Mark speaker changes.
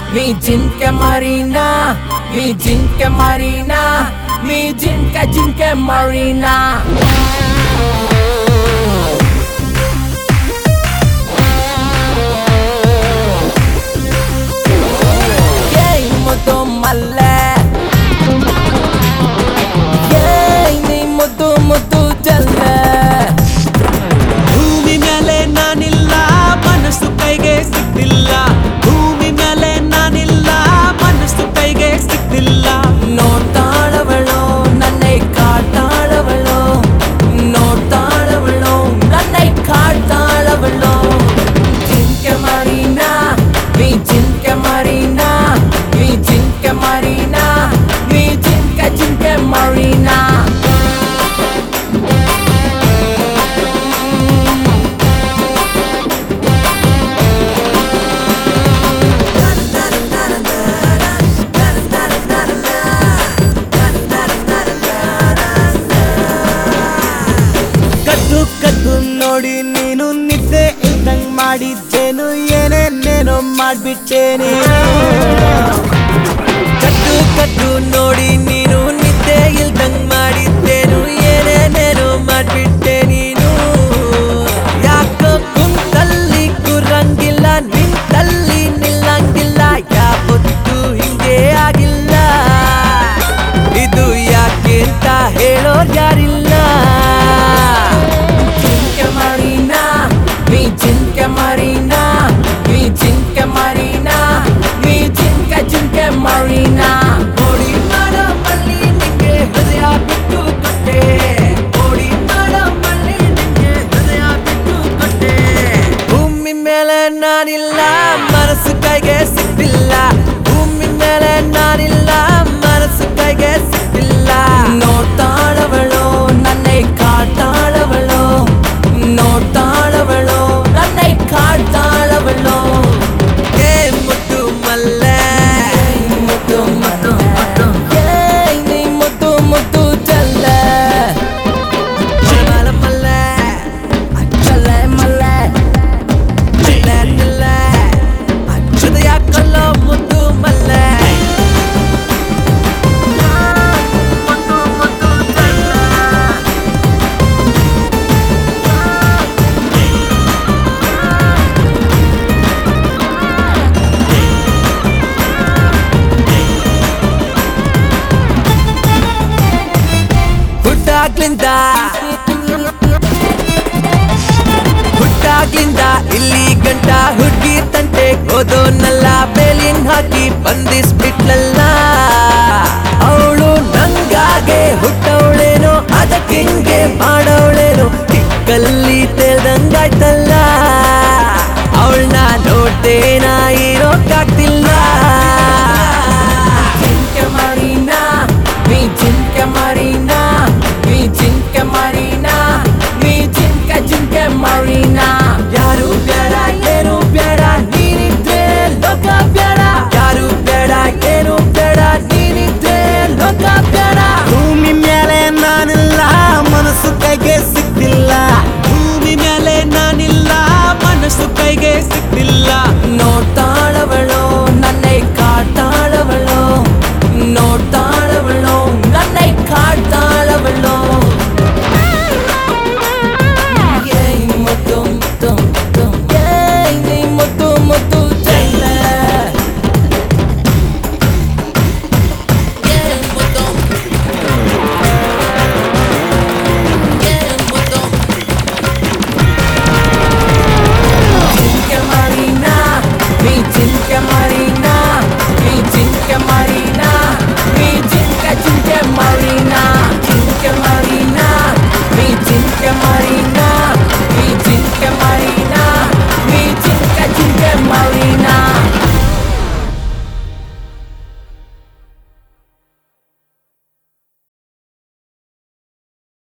Speaker 1: मी जिनके मरीना, मी जिनके मरीना, मी जिनके Marina. Yay mudu malle, yay ni mudu mudu jalle.
Speaker 2: ಭೂಮಿ ಮೇಲೆ ನಾನಿಲ್ಲ ಮನಸ್ಸು ಕೈಗೆ ಸಿಕ್ತಿಲ್ಲ ಭೂಮಿ ಮೇಲೆ ನಾನಿಲ್ಲ ಮನಸ್ಸು ಕೈಗೆ ಸಿಕ್ತಿಲ್ಲ
Speaker 1: ನೋಡ್ತಾಳವಳು ನನ್ನೇ ಕಾಡ್ತಾಳವಳು ನೋಡ್ತಾಳವಳು ನನ್ನೇ ಕಾಡ್ತಾಳವಳು ಜಿಂಕೆ ಮರೀನಾ ಮೀ ಜಿಂಕೆ ಮರೀನಾ ಮೀ ಜಿಂಕೆ ಮರೀನಾ ಮೀ ಜಿಂಕೆ ಮರೀನಾ
Speaker 2: ಕದ್ದು ಕದ್ದು ನೋಡಿ ನೀನು ನಿದ್ದೆ ಇದ್ದಂಗ್ ಮಾಡಿದ್ದೇನು ಏನೇನೇನೋ ಮಾಡ್ಬಿಟ್ಟೇನೆ ಕದ್ದು ಕದ್ದು ನೋಡಿ ನೀನು ನಿದ್ದೆ ಇಲ್ದಂಗ್ ಮಾಡಿದ್ದೇನು ಏನೇನೇನೋ ಮಾಡ್ಬಿಟ್ಟೆ ನೀನು ಯಾಕೋ ಕುಂತಲ್ಲಿ ಕುರಂಗಿಲ್ಲ ನಿಂತಲ್ಲಿ ನಿಲ್ಲಂಗಿಲ್ಲ ಯಾವತ್ತೂ ಹಿಂಗೆ ಆಗಿಲ್ಲ ಇದು ಯಾಕೆ ಅಂತ ಹೇಳೋರ್ ಯಾರಿಲ್ಲ
Speaker 1: मी जिनके मरीना, मी जिनके मरीना, मी जिनके मरीना. ओडी माडो मल्ली निंगे हृदय बिट्टू कट्टे ओडी माडो मल्ली निंगे हृदय बिट्टू कट्टे
Speaker 2: ಭೂಮಿ ಮೇಲೆ ನಾನಿಲ್ಲ ಮನಸ್ಸು ಕೈಗೆ ಸಿಕ್ತಿಲ್ಲ ಭೂಮಿ ಮೇಲೆ ನಾನಿಲ್ಲ ಮನಸ್ಸು ಕೈಗೆ ಸಿಕ್ತಿಲ್ಲ
Speaker 1: ನೋಡ್ತಾಳವಳು ನನ್ನೇ ಕಾಡ್ತಾಳವಳು ನೋಡ್ತಾಳವಳು ನನ್ನೇ ಕಾಡ್ತಾಳವಳು
Speaker 2: ಏ ಮುದ್ದು ಮಲ್ಲೆ
Speaker 1: ಮುದ್ದು ಮುದ್ದು ಮುದ್ದು ಏಯ್ ನೀ ಮುದ್ದು ಮುದ್ದು ಜಲ್ಲ
Speaker 2: ಮಲ ಮಲ್ಲೆ
Speaker 1: ಜಲ್ಲ ಮಲ್ಲ
Speaker 2: ಚಿಲ್ಲ ಚಿಲ್ಲ ಹೃದಯ ಕಲ್ಲೋ ಮುದ್ದು ಮಲ್ಲೆ
Speaker 1: ಮುದ್ದು ಮುದ್ದು ಜಲ್ಲ
Speaker 2: ಹುಟ್ಟಾಗ್ಲಿಂದ ಇಲ್ಲಿ ಗಂಟ ಹುಡ್ಗಿ ತಂಟೆ ಓದೋನಲ್ಲ ಬೇಲಿನ್ ಹಾಕಿ ಬಂದಿಸ್ಬಿಟ್ಲಲ್ಲ ಅವಳು ನಂಗಾಗೆ ಹುಟ್ಟವಳೇನೋ ಅದಕ್ಕಿಂಗೆ ಮಾಡವಳೇನೋ ತಿಕ್ಕಲ್ಲಿ ತೇಲ್ದಂಗಾಯ್ತಲ್ಲ ಅವಳನ್ನ ನೋಡ್ತೇನ ಇರೋಕ್ಕಾಗ್ತಿಲ್ಲ